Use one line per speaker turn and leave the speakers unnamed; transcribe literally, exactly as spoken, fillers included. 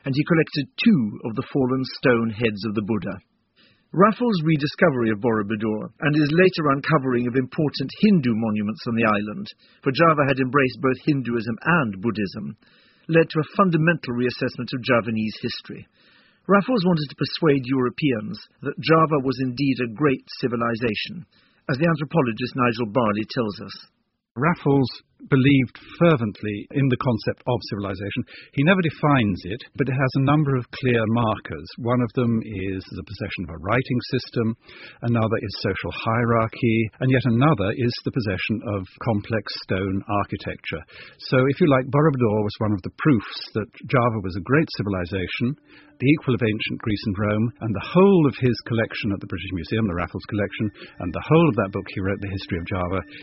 and he collected two of the fallen stone heads of the Buddha. Raffles' rediscovery of Borobudur and his later uncovering of important Hindu monuments on the island, for Java had embraced both Hinduism and Buddhism, led to a fundamental reassessment of Javanese history. Raffles wanted to persuade Europeans that Java was indeed a great civilization, as the anthropologist Nigel Barley tells us.
Raffles believed fervently in the concept of civilization. He never defines it, but it has a number of clear markers. One of them is the possession of a writing system, another is social hierarchy, and yet another is the possession of complex stone architecture. So, if you like, Borobudur was one of the proofs that Java was a great civilization, the equal of ancient Greece and Rome, and the whole of his collection at the British Museum, the Raffles collection, and the whole of that book he wrote, The History of Java,